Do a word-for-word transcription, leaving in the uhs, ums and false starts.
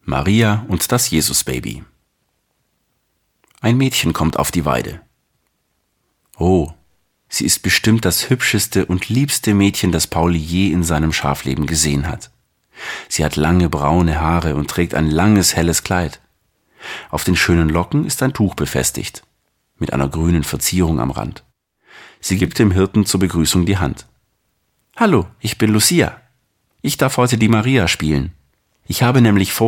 Maria und das Jesusbaby. Ein Mädchen kommt auf die Weide. Oh, sie ist bestimmt das hübscheste und liebste Mädchen, das Pauli je in seinem Schafleben gesehen hat. Sie hat lange braune Haare und trägt ein langes, helles Kleid. Auf den schönen Locken ist ein Tuch befestigt, mit einer grünen Verzierung am Rand. Sie gibt dem Hirten zur Begrüßung die Hand. »Hallo, ich bin Lucia. Ich darf heute die Maria spielen. Ich habe nämlich vor,